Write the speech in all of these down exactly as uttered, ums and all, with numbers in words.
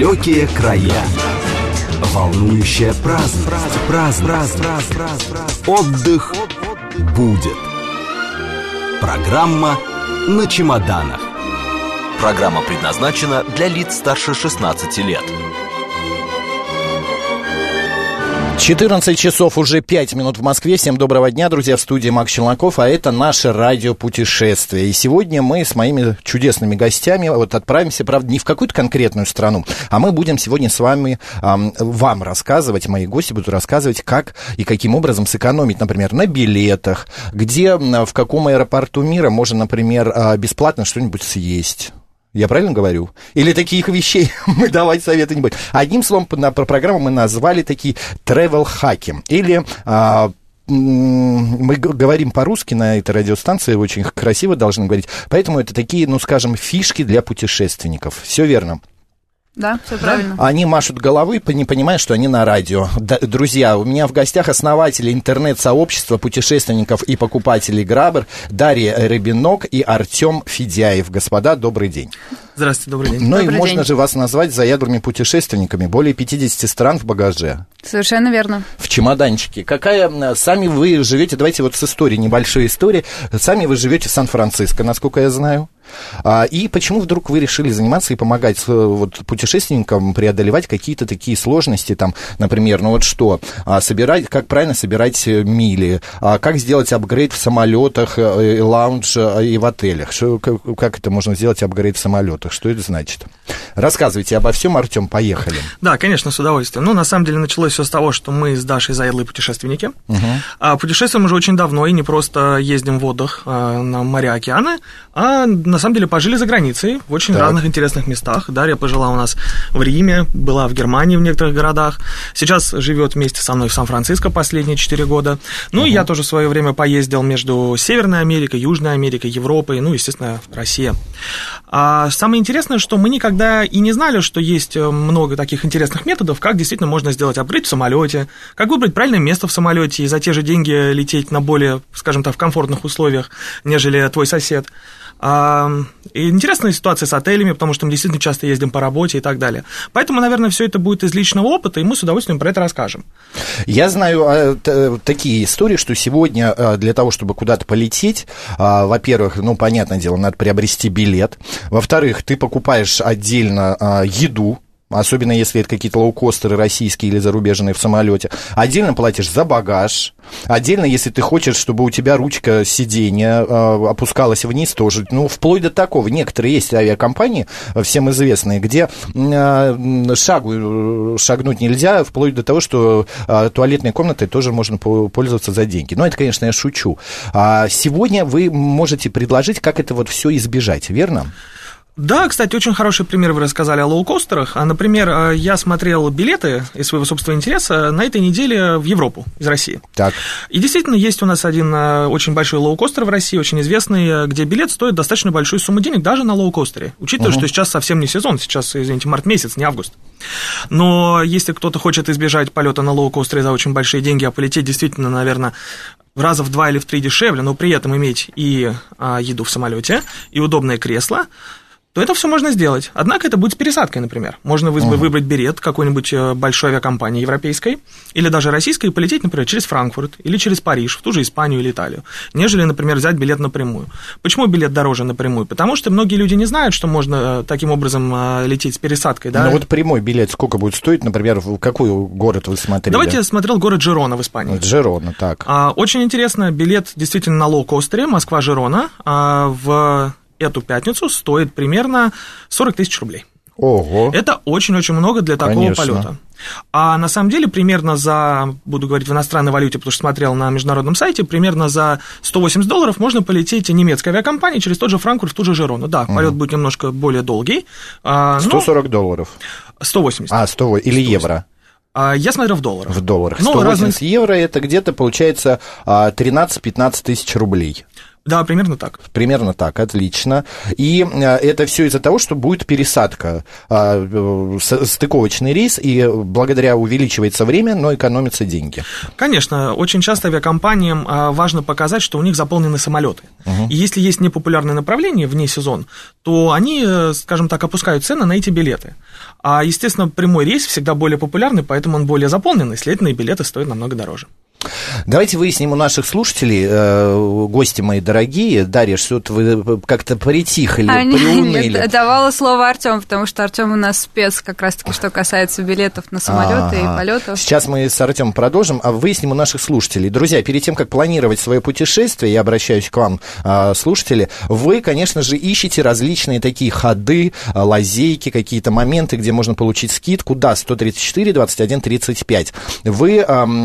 Далекие края. Волнующая праздность. Праздность. Отдых будет. Программа «На чемоданах». Программа предназначена для лиц старше шестнадцати лет. четырнадцать часов уже пять минут в Москве. Всем доброго дня, друзья, в студии Макс Челноков, а это наше радиопутешествие. И сегодня мы с моими чудесными гостями вот отправимся, правда, не в какую-то конкретную страну, а мы будем сегодня с вами, эм, вам рассказывать, мои гости будут рассказывать, как и каким образом сэкономить, например, на билетах, где, в каком аэропорту мира можно, например, бесплатно что-нибудь съесть. Я правильно говорю? Или таких вещей мы давать советы не будем? Одним словом, на программу мы назвали такие travel-хаки. Или а, мы говорим по-русски на этой радиостанции, очень красиво должны говорить. Поэтому это такие, ну, скажем, фишки для путешественников. Все верно? Да, все правильно. Они машут головой, не понимая, что они на радио. Да, друзья, у меня в гостях основатели интернет-сообщества путешественников и покупателей Грабер Дарья Рыбинок и Артем Федяев. Господа, добрый день. Здравствуйте, добрый день. Ну добрый и можно день. же вас назвать заядлыми путешественниками. Более пятидесяти стран в багаже. Совершенно верно. В чемоданчике. Какая... Сами вы живете, давайте вот с истории, небольшой истории. Сами вы живете в Сан-Франциско, насколько я знаю. И почему вдруг вы решили заниматься и помогать вот, путешественникам преодолевать какие-то такие сложности, там, например, ну вот что, собирать, как правильно собирать мили, как сделать апгрейд в самолетах, лаунж и в отелях, что, как это можно сделать апгрейд в самолетах, что это значит? Рассказывайте обо всем, Артем, поехали. Да, конечно, с удовольствием. Ну, на самом деле, началось все с того, что мы с Дашей заядлые путешественники. Угу. А путешествуем уже очень давно, и не просто ездим в отдых а, на моря, океаны, а на самом деле пожили за границей в очень так. разных интересных местах. Дарья пожила у нас в Риме, была в Германии в некоторых городах. Сейчас живет вместе со мной в Сан-Франциско последние четыре года. Ну, угу. и я тоже в свое время поездил между Северной Америкой, Южной Америкой, Европой, ну, естественно, Россия. А самое интересное, что мы никогда и не знали, что есть много таких интересных методов, как действительно можно сделать апгрейд в самолете, как выбрать правильное место в самолете и за те же деньги лететь на более, скажем так, в комфортных условиях, нежели твой сосед. А, интересная ситуация с отелями, потому что мы действительно часто ездим по работе и так далее. Поэтому, наверное, все это будет из личного опыта, и мы с удовольствием про это расскажем. Я знаю а, т, такие истории, что сегодня а, для того, чтобы куда-то полететь, а, во-первых, ну, понятное дело, надо приобрести билет. Во-вторых, ты покупаешь отдельно а, еду, особенно если это какие-то лоукостеры российские или зарубежные в самолете. Отдельно платишь за багаж. Отдельно, если ты хочешь, чтобы у тебя ручка сиденья э, опускалась вниз, тоже. Ну, вплоть до такого. Некоторые есть авиакомпании, всем известные, где э, шагу шагнуть нельзя, вплоть до того, что э, туалетной комнатой тоже можно пользоваться за деньги. Но это, конечно, я шучу. А сегодня вы можете предложить, как это вот все избежать, верно? Да, кстати, очень хороший пример вы рассказали о лоукостерах. Например, я смотрел билеты из своего собственного интереса на этой неделе в Европу из России. Так. И действительно, есть у нас один очень большой лоукостер в России, очень известный, где билет стоит достаточно большую сумму денег даже на лоукостере. Учитывая, uh-huh. что сейчас совсем не сезон, сейчас, извините, март месяц, не август. Но если кто-то хочет избежать полета на лоукостере за очень большие деньги, а полететь действительно, наверное, раза в два или в три дешевле, но при этом иметь и а, еду в самолете, и удобное кресло, то это все можно сделать. Однако это будет с пересадкой, например. Можно uh-huh. выбрать билет какой-нибудь большой авиакомпании европейской или даже российской и полететь, например, через Франкфурт или через Париж, в ту же Испанию или Италию, нежели, например, взять билет напрямую. Почему билет дороже напрямую? Потому что многие люди не знают, что можно таким образом лететь с пересадкой. Да? Ну вот прямой билет сколько будет стоить, например, в какой город вы смотрели? Давайте я смотрел город Жирона в Испании. Жирона, так. Очень интересно, билет действительно на лоукостере Москва-Жирона в эту пятницу стоит примерно сорок тысяч рублей. Ого. Это очень-очень много для такого Конечно. полета. А на самом деле примерно за, буду говорить в иностранной валюте, потому что смотрел на международном сайте, примерно за сто восемьдесят долларов можно полететь немецкой авиакомпанией через тот же Франкфурт, в ту же Жирону. Да, полет угу. будет немножко более долгий. сто сорок долларов. сто восемьдесят. А, сто или сто восемьдесят. Евро. Я смотрел в долларах. В долларах. Ну, сто восемьдесят разные... евро, это где-то получается тринадцать-пятнадцать тысяч рублей. Да, примерно так. Примерно так, отлично. И это все из-за того, что будет пересадка, стыковочный рейс, и благодаря увеличивается время, но экономятся деньги. Конечно, очень часто авиакомпаниям важно показать, что у них заполнены самолеты. Угу. И если есть непопулярное направление вне сезон, то они, скажем так, опускают цены на эти билеты. А, естественно, прямой рейс всегда более популярный, поэтому он более заполненный, следовательно, и билеты стоят намного дороже. Давайте выясним у наших слушателей, э, гости мои дорогие. Дарья, что-то вы как-то притихли, а, приуныли. Нет, давала слово Артём, потому что Артём у нас спец как раз-таки, что касается билетов на самолеты и полетов. Сейчас мы с Артёмом продолжим, а выясним у наших слушателей. Друзья, перед тем, как планировать свое путешествие, я обращаюсь к вам, слушатели, вы, конечно же, ищете различные такие ходы, лазейки, какие-то моменты, где можно получить скидку. Да, сто тридцать четыре двадцать один тридцать пять. Вы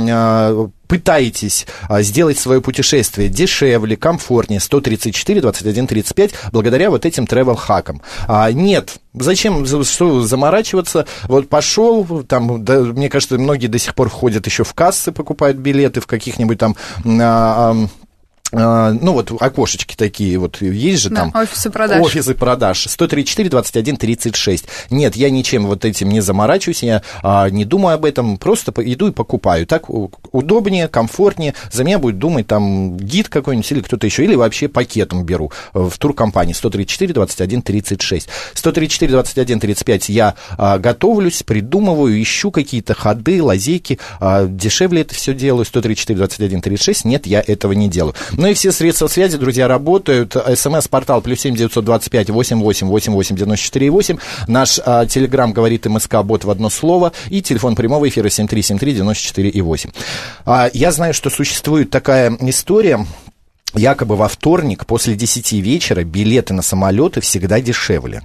пытаетесь сделать свое путешествие дешевле, комфортнее, сто тридцать четыре двадцать один тридцать пять, благодаря вот этим travel-хакам. А, нет, зачем что, заморачиваться? Вот пошел, там, да, мне кажется, многие до сих пор входят еще в кассы, покупают билеты в каких-нибудь там... А, а, ну, вот окошечки такие вот есть же, да, там. Офисы продаж. Офисы продаж. сто тридцать четыре двадцать один тридцать шесть. Нет, я ничем вот этим не заморачиваюсь, я а, не думаю об этом, просто иду и покупаю. Так удобнее, комфортнее. За меня будет думать там гид какой-нибудь или кто-то еще, или вообще пакетом беру в туркомпании. сто тридцать четыре двадцать один тридцать шесть. сто тридцать четыре двадцать один тридцать пять я а, готовлюсь, придумываю, ищу какие-то ходы, лазейки. А, дешевле это все делаю. сто тридцать четыре двадцать один тридцать шесть. Нет, я этого не делаю. Ну и все средства связи, друзья, работают. СМС-портал плюс семь девятьсот двадцать пять восемьдесят восемь восемьдесят восемь девяносто четыре восемь. Наш а, телеграм говорит МСК-бот в одно слово. И телефон прямого эфира семь три семь три девяносто четыре восемь. А, я знаю, что существует такая история. Якобы во вторник после десяти вечера билеты на самолеты всегда дешевле,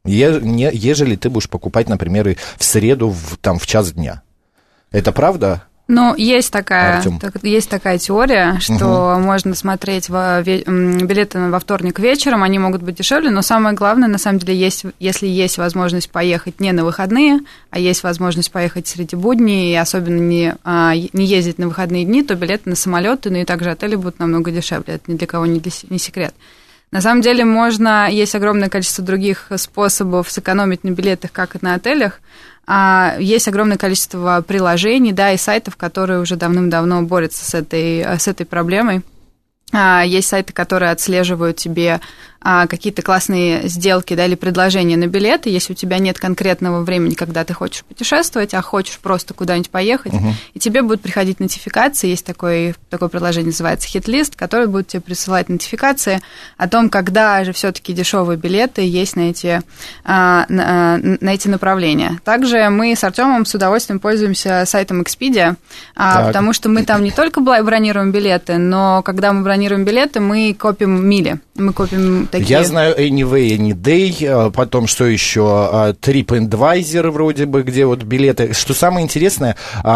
ежели ты будешь покупать, например, и в среду в, там, в час дня. Это правда? Ну, есть такая, так, есть такая теория, что угу. можно смотреть во, билеты во вторник вечером, они могут быть дешевле, но самое главное, на самом деле, есть, если есть возможность поехать не на выходные, а есть возможность поехать среди будней, и особенно не, не ездить на выходные дни, то билеты на самолеты, ну и также отели будут намного дешевле, это ни для кого не, не секрет. На самом деле можно, есть огромное количество других способов сэкономить на билетах, как и на отелях. Есть огромное количество приложений, да, и сайтов, которые уже давным-давно борются с этой, с этой проблемой. Есть сайты, которые отслеживают тебе какие-то классные сделки, да, или предложения на билеты, если у тебя нет конкретного времени, когда ты хочешь путешествовать, а хочешь просто куда-нибудь поехать, uh-huh. и тебе будут приходить нотификации, есть такое, такое приложение, называется HitList, которое будет тебе присылать нотификации о том, когда же все-таки дешевые билеты есть на эти, на, на эти направления. Также мы с Артёмом с удовольствием пользуемся сайтом Expedia, так. потому что мы там не только бронируем билеты, но когда мы бронируем билеты, мы копим мили, мы копим такие... Я знаю Anyway, Anyday, потом что еще, TripAdvisor вроде бы, где вот билеты. Что самое интересное,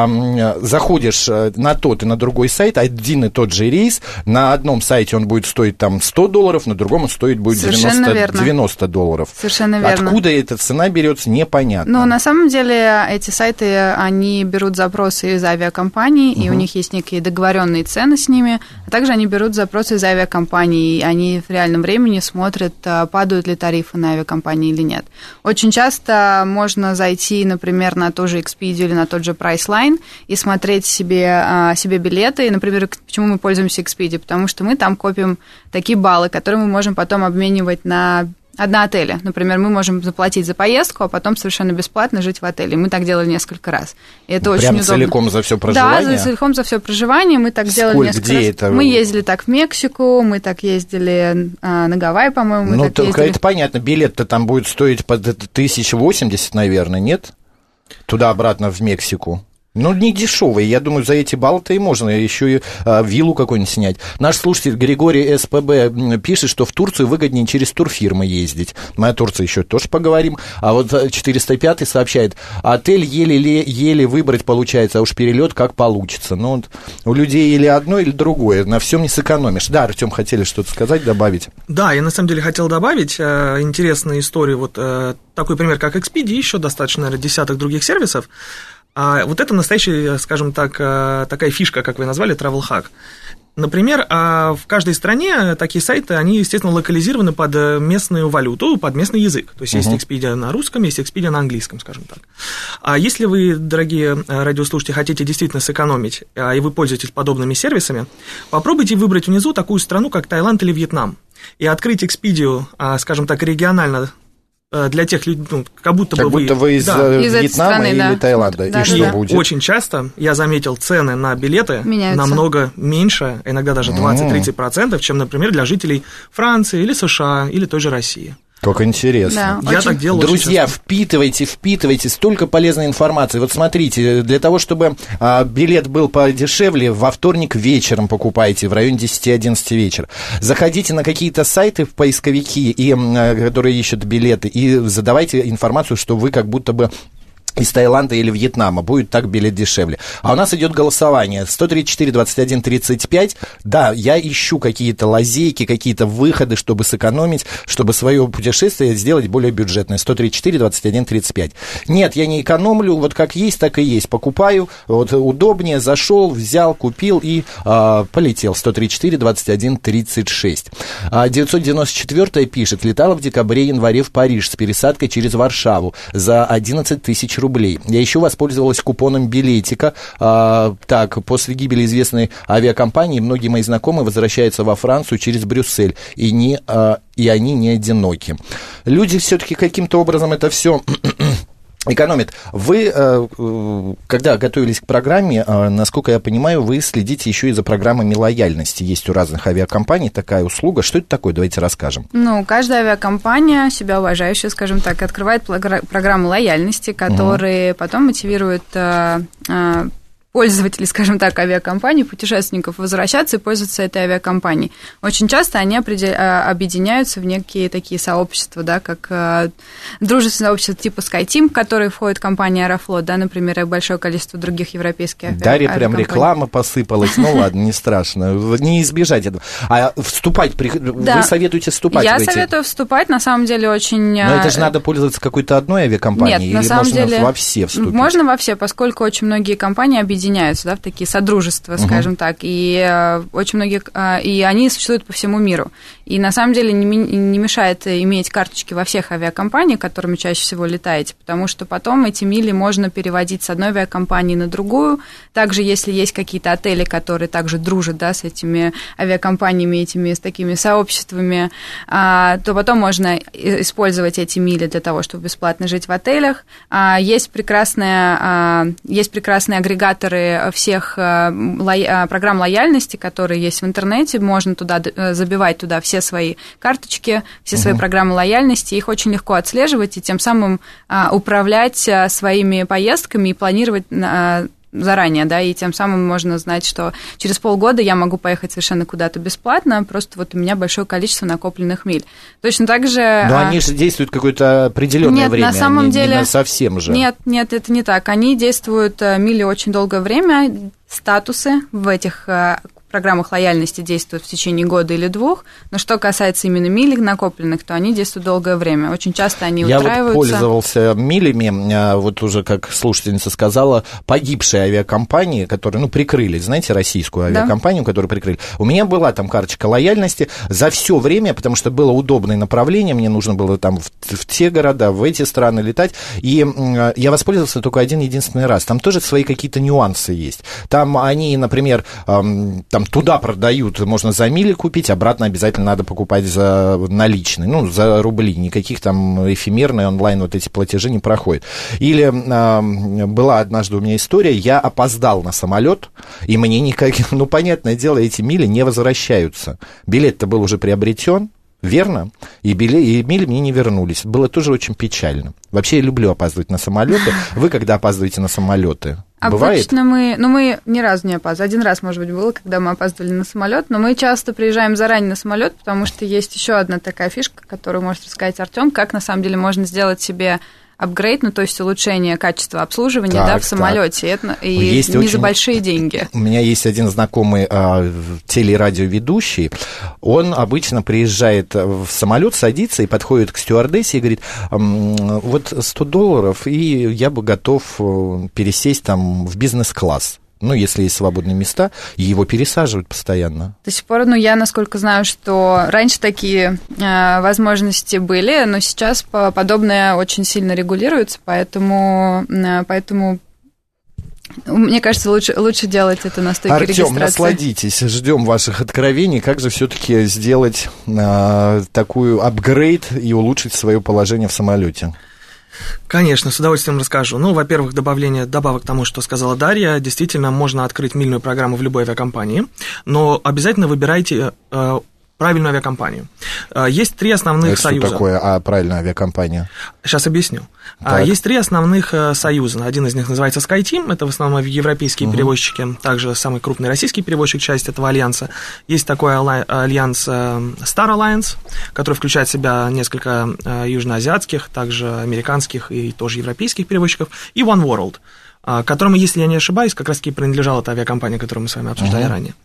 заходишь на тот и на другой сайт, один и тот же рейс, на одном сайте он будет стоить там сто долларов, на другом он стоит будет девяносто, девяносто долларов. Совершенно верно. Откуда эта цена берется, непонятно. Ну, на самом деле, эти сайты, они берут запросы из авиакомпаний, угу. и у них есть некие договоренные цены с ними, а также они берут запросы из авиакомпаний, и они в реальном времени смотрят, падают ли тарифы на авиакомпании или нет. Очень часто можно зайти, например, на ту же Expedia или на тот же Priceline и смотреть себе, себе билеты. И, например, почему мы пользуемся Expedia? Потому что мы там копим такие баллы, которые мы можем потом обменивать на одноотеля. Например, мы можем заплатить за поездку, а потом совершенно бесплатно жить в отеле. Мы так делали несколько раз. И это Прям очень удобно. целиком за все проживание? Да, за, целиком за все проживание. Мы так Сколько, делали несколько где раз. Это? Мы ездили так в Мексику, мы так ездили а, на Гавайи, по-моему. Мы ну, так только ездили... это понятно. Билет-то там будет стоить под тысяча восемьдесят, наверное, нет? Туда-обратно в Мексику. Ну, не дешевые. Я думаю, за эти баллы-то и можно еще и а, виллу какую-нибудь снять. Наш слушатель Григорий СПБ пишет, что в Турцию выгоднее через турфирмы ездить. Мы о Турции еще тоже поговорим. А вот четыреста пятый сообщает, отель еле-еле выбрать получается, а уж перелет как получится. Ну, вот у людей или одно, или другое. На всем не сэкономишь. Да, Артём, хотели что-то сказать, добавить? Да, я на самом деле хотел добавить э, интересную историю. Вот э, такой пример, как Expedia, еще достаточно, наверное, десяток других сервисов. А вот это настоящая, скажем так, такая фишка, как вы назвали, travel hack. Например, в каждой стране такие сайты, они, естественно, локализированы под местную валюту, под местный язык. То есть, uh-huh. есть Expedia на русском, есть Expedia на английском, скажем так. А если вы, дорогие радиослушатели, хотите действительно сэкономить, и вы пользуетесь подобными сервисами, попробуйте выбрать внизу такую страну, как Таиланд или Вьетнам, и открыть Expedia, скажем так, регионально, для тех людей, ну, как будто как бы будто вы... вы из, да. из Вьетнама страны, или да. Таиланда. Да, и что да. будет? Очень часто я заметил, цены на билеты меняются. Намного меньше, иногда даже двадцать-тридцать процентов, чем, например, для жителей Франции или США или той же России. Как интересно. Да, я очень... так делал. Друзья, впитывайте, впитывайте, столько полезной информации. Вот смотрите, для того, чтобы а, билет был подешевле, во вторник вечером покупайте, в районе десять-одиннадцать вечера. Заходите на какие-то сайты в поисковики, и, а, которые ищут билеты, и задавайте информацию, что вы как будто бы из Таиланда или Вьетнама, будет так билет дешевле. А у нас идет голосование. сто тридцать четыре двадцать один тридцать пять. Да, я ищу какие-то лазейки, какие-то выходы, чтобы сэкономить, чтобы свое путешествие сделать более бюджетное. сто тридцать четыре двадцать один тридцать пять. Нет, я не экономлю, вот как есть, так и есть. Покупаю, вот удобнее, зашел, взял, купил и а, полетел. сто тридцать четыре двадцать один тридцать шесть. А, девятьсот девяносто четыре пишет, летала в декабре-январе в Париж с пересадкой через Варшаву за одиннадцать тысяч рублей. Я еще воспользовалась купоном билетика. А, так, после гибели известной авиакомпании многие мои знакомые возвращаются во Францию через Брюссель, и, не, а, и они не одиноки. Люди все-таки каким-то образом это все... экономит. Вы, когда готовились к программе, насколько я понимаю, вы следите еще и за программами лояльности. Есть у разных авиакомпаний такая услуга. Что это такое? Давайте расскажем. Ну, каждая авиакомпания, себя уважающая, скажем так, открывает программы лояльности, которые угу. потом мотивируют пользователей, скажем так, авиакомпаний, путешественников возвращаться и пользоваться этой авиакомпанией. Очень часто они объединяются в некие такие сообщества, да, как дружественное общество типа SkyTeam, в которое входит компания Аэрофлот, да, например, и большое количество других европейских авиакомпаний. Дарья, прям реклама посыпалась. Ну ладно, не страшно. Не избежать этого. А вступать, вы советуете вступать в эти... Я советую вступать, на самом деле, очень... Но это же надо пользоваться какой-то одной авиакомпанией? Нет, на самом деле... Или можно во все вступить? Можно во все, поскольку очень многие компании объединяются объединяются, да, в такие содружества, скажем uh-huh. так, и э, очень многие, э, и они существуют по всему миру. И на самом деле не, не мешает иметь карточки во всех авиакомпаниях, которыми чаще всего летаете, потому что потом эти мили можно переводить с одной авиакомпании на другую. Также, если есть какие-то отели, которые также дружат, да, с этими авиакомпаниями, этими, с такими сообществами, э, то потом можно использовать эти мили для того, чтобы бесплатно жить в отелях. Э, есть прекрасные, э, есть прекрасные агрегаторы всех ло... программ лояльности, которые есть в интернете, можно туда забивать туда все свои карточки, все свои uh-huh. программы лояльности, их очень легко отслеживать и тем самым управлять своими поездками и планировать заранее, да, и тем самым можно знать, что через полгода я могу поехать совершенно куда-то бесплатно, просто вот у меня большое количество накопленных миль. Точно так же... Но они же действуют какое-то определенное нет, время, на самом они деле... не совсем же. Нет, нет, это не так. Они действуют, мили, очень долгое время, статусы в этих программах лояльности действуют в течение года или двух, но что касается именно миль накопленных, то они действуют долгое время. Очень часто они Я устраиваются... Я вот пользовался милями, вот уже, как слушательница сказала, погибшие авиакомпании, которые, ну, прикрыли, знаете, российскую авиакомпанию, да. которую прикрыли. У меня была там карточка лояльности за все время, потому что было удобное направление, мне нужно было там в, в те города, в эти страны летать, и я воспользовался только один единственный раз. Там тоже свои какие-то нюансы есть. Там они, например, там туда продают, можно за мили купить, обратно обязательно надо покупать за наличные, ну, за рубли, никаких там эфемерные онлайн вот эти платежи не проходят. Или э, была однажды у меня история, я опоздал на самолет, и мне никак, ну, понятное дело, эти мили не возвращаются. Билет-то был уже приобретен, верно? И, билет, и мили мне не вернулись. Было тоже очень печально. Вообще, я люблю опаздывать на самолеты. Вы когда опаздываете на самолеты? Бывает? Обычно мы, ну, мы ни разу не опаздывали. Один раз, может быть, было, когда мы опаздывали на самолет, но мы часто приезжаем заранее на самолет, потому что есть еще одна такая фишка, которую может рассказать Артем, как на самом деле можно сделать себе апгрейд, ну, то есть улучшение качества обслуживания, так, да, в самолете, это, и есть не очень... за большие деньги. У меня есть один знакомый а, телерадиоведущий, он обычно приезжает в самолет, садится и подходит к стюардессе и говорит, вот сто долларов, и я бы готов пересесть там в бизнес-класс. ну, если есть свободные места, его пересаживают постоянно. До сих пор, ну, я, насколько знаю, что раньше такие э, возможности были, но сейчас подобное очень сильно регулируется, поэтому, э, поэтому мне кажется, лучше, лучше делать это на стойке Артём, регистрации. Артём, насладитесь, ждем ваших откровений, как же все-таки сделать э, такую апгрейд и улучшить свое положение в самолете. Конечно, с удовольствием расскажу. Ну, во-первых, добавление, добавок к тому, что сказала Дарья, действительно, можно открыть мильную программу в любой авиакомпании, но обязательно выбирайте э, правильную авиакомпанию. Э, есть три основных Это союза. Что такое а, правильная авиакомпания? Сейчас объясню. Так. Есть три основных союза. Один из них называется SkyTeam, это в основном европейские угу. перевозчики, также самый крупный российский перевозчик, часть этого альянса. Есть такой альянс Star Alliance, который включает в себя несколько южноазиатских, также американских и тоже европейских перевозчиков, и One World, которому, если я не ошибаюсь, как раз-таки принадлежала эта авиакомпания, которую мы с вами обсуждали uh-huh. ранее.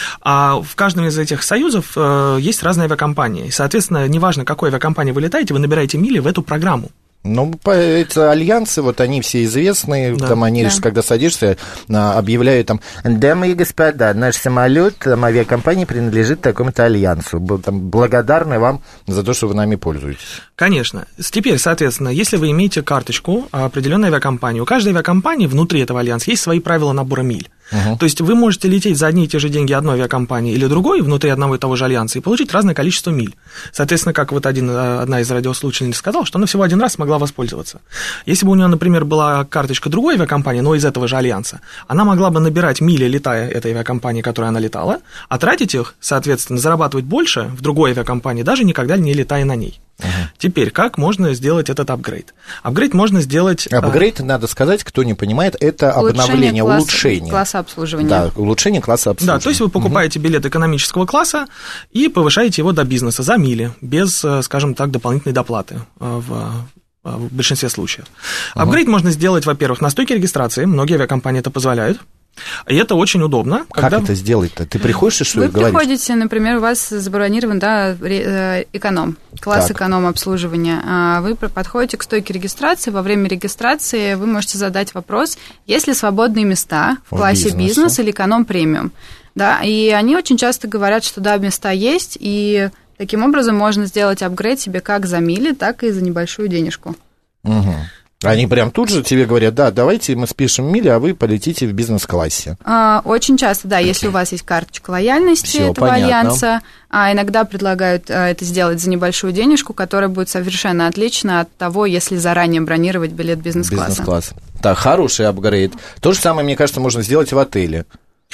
А в каждом из этих союзов есть разные авиакомпании. И, соответственно, неважно, какой авиакомпании вы летаете, вы набираете мили в эту программу. Ну, эти альянсы, вот они все известные, да, там они, да. когда садишься, объявляют там, дамы и господа, наш самолет, там, авиакомпания принадлежит такому-то альянсу, там, благодарны вам за то, что вы нами пользуетесь. Конечно. Теперь, соответственно, если вы имеете карточку определенной авиакомпании, у каждой авиакомпании внутри этого альянса есть свои правила набора миль. Uh-huh. То есть вы можете лететь за одни и те же деньги одной авиакомпании или другой внутри одного и того же альянса и получить разное количество миль. Соответственно, как вот один, одна из радиослушательниц сказала, что она всего один раз смогла воспользоваться. Если бы у нее, например, была карточка другой авиакомпании, но из этого же альянса, она могла бы набирать мили, летая этой авиакомпании, которой она летала, а тратить их, соответственно, зарабатывать больше в другой авиакомпании, даже никогда не летая на ней. Uh-huh. Теперь, как можно сделать этот апгрейд? Апгрейд можно сделать... Апгрейд, а... надо сказать, кто не понимает, это обновление, класса, улучшение. класса обслуживания. Да, улучшение класса обслуживания. Да, то есть вы покупаете uh-huh. билет экономического класса и повышаете его до бизнеса за мили, без, скажем так, дополнительной доплаты в... в большинстве случаев. Uh-huh. Апгрейд можно сделать, во-первых, на стойке регистрации, многие авиакомпании это позволяют. И это очень удобно. Как когда... это сделать-то? Ты приходишь и что Вы говоришь? Вы приходите, например, у вас забронирован, да, эконом, класс так. эконом обслуживания. Вы подходите к стойке регистрации, во время регистрации вы можете задать вопрос, есть ли свободные места в, в классе бизнес, бизнес или эконом премиум. Да, и они очень часто говорят, что да, места есть, и таким образом можно сделать апгрейд себе как за мили, так и за небольшую денежку. Угу. Они прям тут же тебе говорят, да, давайте мы спишем мили, а вы полетите в бизнес-классе. А, очень часто, да, если у вас есть карточка лояльности Всё, этого понятно. альянса, а иногда предлагают а, это сделать за небольшую денежку, которая будет совершенно отлична от того, если заранее бронировать билет бизнес-класса. Бизнес-класс. Так, хороший апгрейд. То же самое, мне кажется, можно сделать в отеле.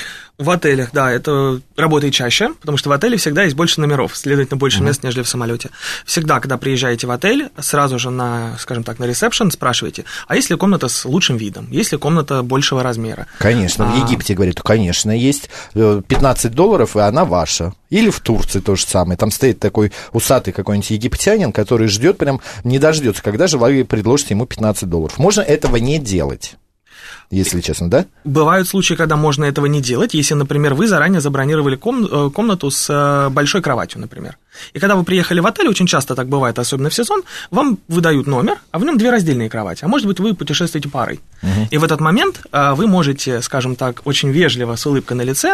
В отелях, да, это работает чаще, потому что в отеле всегда есть больше номеров, следовательно, больше mm-hmm. мест, нежели в самолете. Всегда, когда приезжаете в отель, сразу же на, скажем так, на ресепшн спрашиваете, а есть ли комната с лучшим видом, есть ли комната большего размера? Конечно, а... в Египте, говорят, конечно, есть пятнадцать долларов, и она ваша. Или в Турции то же самое. Там стоит такой усатый какой-нибудь египтянин, который ждет, прям не дождется, когда же вы предложите ему пятнадцать долларов. Можно этого не делать. Если честно, да? Бывают случаи, когда можно этого не делать, если, например, вы заранее забронировали ком- комнату с большой кроватью, например. И когда вы приехали в отель, очень часто так бывает, особенно в сезон, вам выдают номер, а в нем две раздельные кровати. А может быть, вы путешествуете парой. Угу. И в этот момент вы можете, скажем так, очень вежливо, с улыбкой на лице,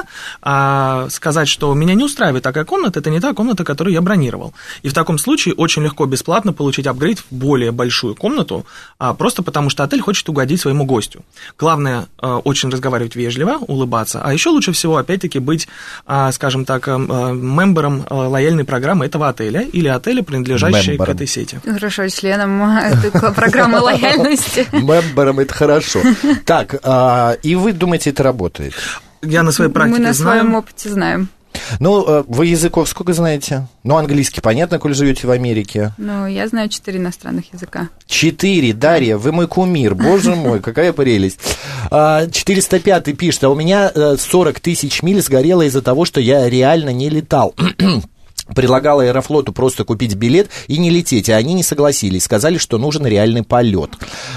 сказать, что меня не устраивает такая комната, это не та комната, которую я бронировал. И в таком случае очень легко, бесплатно получить апгрейд в более большую комнату, просто потому что отель хочет угодить своему гостю. Главное, очень разговаривать вежливо, улыбаться, а еще лучше всего, опять-таки, быть, скажем так, мембером лояльной программы этого отеля или отеля, принадлежащей Мембером. К этой сети. Хорошо, членом этой программы лояльности. Мембером это хорошо. Так, и вы думаете, это работает? Я на своей практике знаю. Мы на своем опыте знаем. Ну, вы языков сколько знаете? Ну, английский, понятно, коль живете в Америке. Ну, я знаю четыре иностранных языка. Четыре, Дарья, вы мой кумир, боже мой, какая прелесть. четыреста пятый пишет, а у меня сорок тысяч миль сгорело из-за того, что я реально не летал. предлагал Аэрофлоту просто купить билет и не лететь, а они не согласились, сказали, что нужен реальный полет.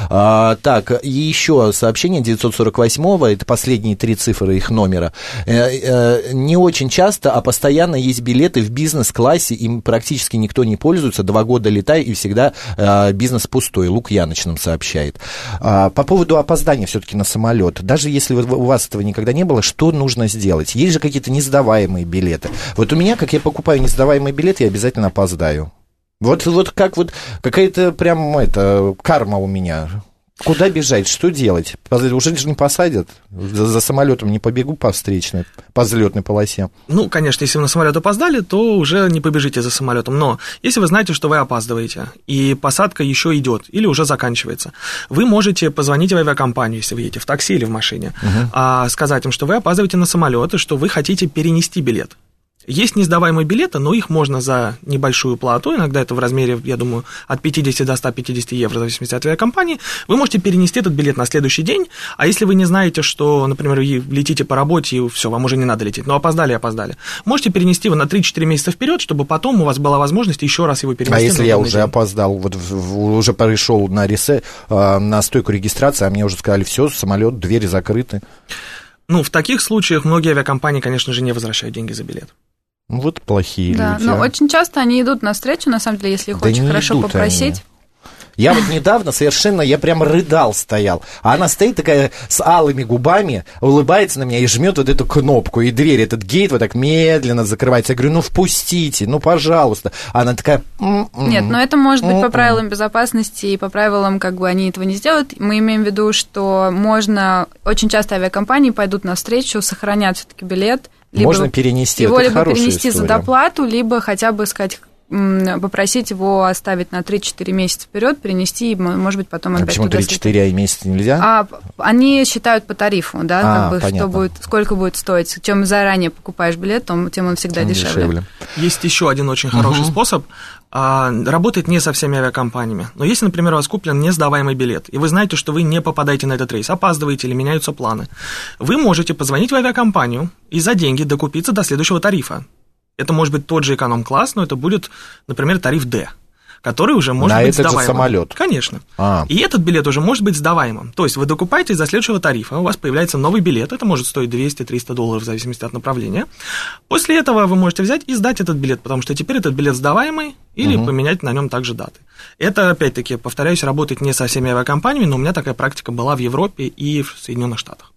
А, так, и еще сообщение девятьсот сорок восьмого, это последние три цифры их номера. Э, э, не очень часто, а постоянно есть билеты в бизнес-классе, им практически никто не пользуется, два года летаю, и всегда э, бизнес пустой, Лукьяныч нам сообщает. А, по поводу опоздания все-таки на самолет, даже если у вас этого никогда не было, что нужно сделать? Есть же какие-то несдаваемые билеты. Вот у меня, как я покупаю несдаваемые сдаваемый билет, я обязательно опоздаю. Вот, вот как вот какая-то прям это, карма у меня. Куда бежать? Что делать? Уже же не посадят. За, за самолетом не побегу по встречной, по взлетной полосе. Ну, конечно, если вы на самолет опоздали, то уже не побежите за самолетом. Но если вы знаете, что вы опаздываете, и посадка еще идет, или уже заканчивается, вы можете позвонить в авиакомпанию, если вы едете в такси или в машине, угу. а сказать им, что вы опаздываете на самолет, и что вы хотите перенести билет. Есть несдаваемые билеты, но их можно за небольшую плату, иногда это в размере, я думаю, от пятидесяти до ста пятидесяти евро, в зависимости от авиакомпании, вы можете перенести этот билет на следующий день, а если вы не знаете, что, например, вы летите по работе, и все, вам уже не надо лететь, но опоздали, опоздали, можете перенести его на три-четыре месяца вперед, чтобы потом у вас была возможность еще раз его перенести. А если я уже день. опоздал, вот уже пришел на ресе, на стойку регистрации, а мне уже сказали, все, самолет, двери закрыты? Ну, в таких случаях многие авиакомпании, конечно же, не возвращают деньги за билет. Вот плохие да, люди. Но а. очень часто они идут навстречу, на самом деле, если их да очень хорошо попросить. Они. Я вот недавно совершенно, я прям рыдал стоял, а она стоит такая с алыми губами, улыбается на меня и жмет вот эту кнопку, и дверь, этот гейт вот так медленно закрывается. Я говорю, ну впустите, ну пожалуйста. А она такая... М-м-м, Нет, но это может быть м-м. по правилам безопасности и по правилам, как бы они этого не сделают. Мы имеем в виду, что можно, очень часто авиакомпании пойдут навстречу, сохранят все-таки билет. Либо можно перенести, его это либо перенести история. За доплату, либо хотя бы сказать, попросить его оставить на три-четыре месяца вперед, перенести, и, может быть, потом опять почему туда три-четыре, а и месяца нельзя? А, они считают по тарифу, да, а, как бы, что будет, сколько будет стоить. Чем заранее покупаешь билет, тем он всегда дешевле. дешевле. Есть еще один очень хороший uh-huh. способ. А, работает не со всеми авиакомпаниями. Но если, например, у вас куплен несдаваемый билет, и вы знаете, что вы не попадаете на этот рейс, опаздываете или меняются планы, вы можете позвонить в авиакомпанию и за деньги докупиться до следующего тарифа. Это может быть тот же эконом-класс, но это будет, например, тариф D, который уже может на быть этот сдаваемым. Же самолет. Конечно. А. И этот билет уже может быть сдаваемым. То есть вы докупаетесь до следующего тарифа, у вас появляется новый билет, это может стоить двести-триста долларов в зависимости от направления. После этого вы можете взять и сдать этот билет, потому что теперь этот билет сдаваемый, или угу. поменять на нем также даты. Это, опять-таки, повторяюсь, работает не со всеми авиакомпаниями, но у меня такая практика была в Европе и в Соединенных Штатах.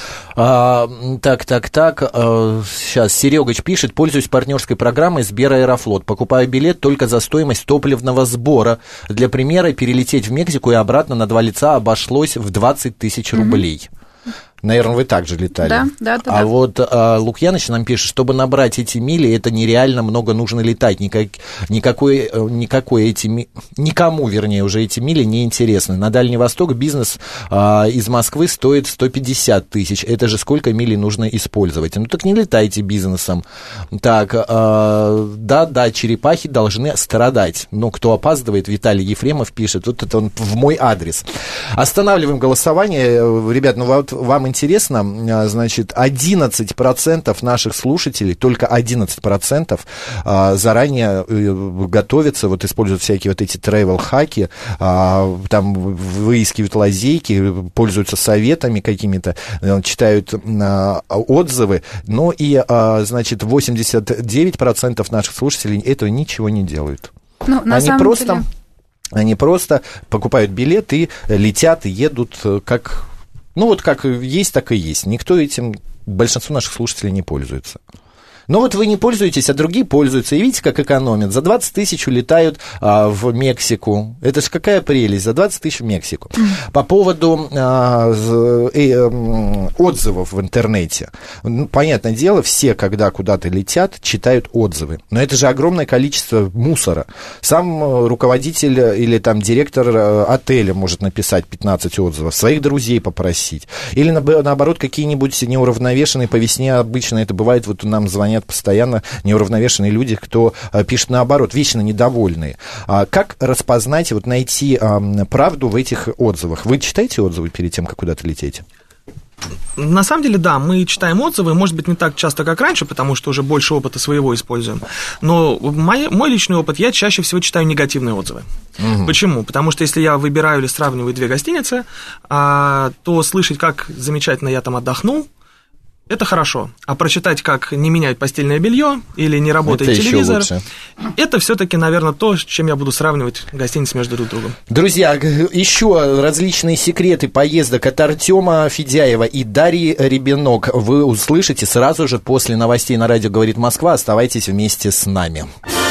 А, так, так, так, а, сейчас Серегач пишет, пользуюсь партнерской программой Сбераэрофлот, покупаю билет только за стоимость топливного сбора. Для примера, перелететь в Мексику и обратно на два лица обошлось в двадцать тысяч рублей. Mm-hmm. Наверное, вы также летали. Да, да, да. А да. вот а, Лукьяныч нам пишет, чтобы набрать эти мили, это нереально много нужно летать. Никак, никакой, никакой эти, никому, вернее, уже эти мили не интересны. На Дальний Восток бизнес а, из Москвы стоит сто пятьдесят тысяч. Это же сколько милей нужно использовать? Ну так не летайте бизнесом. Так, а, да, да, черепахи должны страдать. Но кто опаздывает, Виталий Ефремов пишет, вот это он в мой адрес. Останавливаем голосование. Ребят, ну вот вам интересно, значит, одиннадцать процентов наших слушателей, только одиннадцать процентов заранее готовятся, вот используют всякие вот эти travel-хаки, там выискивают лазейки, пользуются советами какими-то, читают отзывы, ну и, значит, восемьдесят девять процентов наших слушателей этого ничего не делают. Ну, на Они самом просто... деле... Они просто покупают билет и летят, и едут как... Ну, вот как есть, так и есть. Никто этим, большинство наших слушателей не пользуется. Но вот вы не пользуетесь, а другие пользуются. И видите, как экономят. За двадцать тысяч улетают а, в Мексику. Это же какая прелесть, за двадцать тысяч в Мексику. Mm. По поводу а, э, э, отзывов в интернете. Ну, понятное дело, все, когда куда-то летят, читают отзывы. Но это же огромное количество мусора. Сам руководитель или там директор отеля может написать пятнадцать отзывов, своих друзей попросить. Или наоборот, какие-нибудь неуравновешенные по весне, обычно это бывает, вот нам звонят постоянно неуравновешенные люди, кто а, пишет наоборот, вечно недовольные. А, как распознать, вот найти а, правду в этих отзывах? Вы читаете отзывы перед тем, как куда-то летите? На самом деле, да, мы читаем отзывы, может быть, не так часто, как раньше, потому что уже больше опыта своего используем. Но мой, мой личный опыт, я чаще всего читаю негативные отзывы. Угу. Почему? Потому что если я выбираю или сравниваю две гостиницы, а, то слышать, как замечательно я там отдохнул, это хорошо. А прочитать, как не менять постельное белье или не работает это телевизор, это все-таки, наверное, то, с чем я буду сравнивать гостиницы между друг другом. Друзья, еще различные секреты поездок от Артема Федяева и Дарьи Ребенок вы услышите сразу же после новостей на радио «Говорит Москва». Оставайтесь вместе с нами.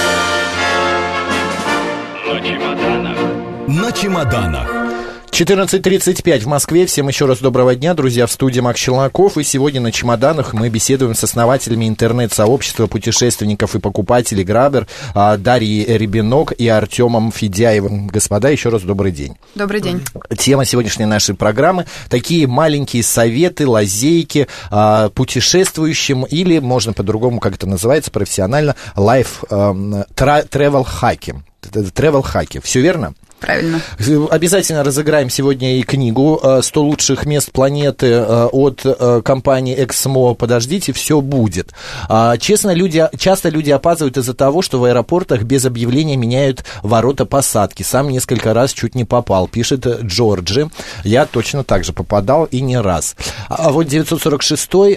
На чемоданах. На чемоданах. четырнадцать тридцать пять в Москве. Всем еще раз доброго дня, друзья, в студии Макс Челноков. И сегодня на чемоданах мы беседуем с основателями интернет-сообщества путешественников и покупателей Грабер Дарьей Ребенок и Артемом Федяевым. Господа, еще раз добрый день. Добрый день. Тема сегодняшней нашей программы – такие маленькие советы, лазейки путешествующим, или можно по-другому, как это называется профессионально, life travel хаки. Travel хаки. Все верно? Правильно. Обязательно разыграем сегодня и книгу «сто лучших мест планеты» от компании «Эксмо». Подождите, все будет. Честно, люди, часто люди опаздывают из-за того, что в аэропортах без объявления меняют ворота посадки. Сам несколько раз чуть не попал, пишет Джорджи. Я точно так же попадал и не раз. А вот девятьсот сорок шестой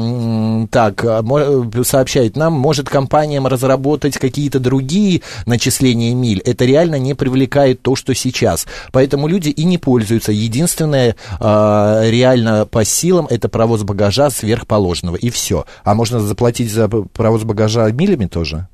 так, сообщает нам, может компаниям разработать какие-то другие начисления миль. Это реально не привлекает то, что сейчас. Поэтому люди и не пользуются. Единственное, э, реально по силам, это провоз багажа сверхположенного. И все. А можно заплатить за провоз багажа милями тоже?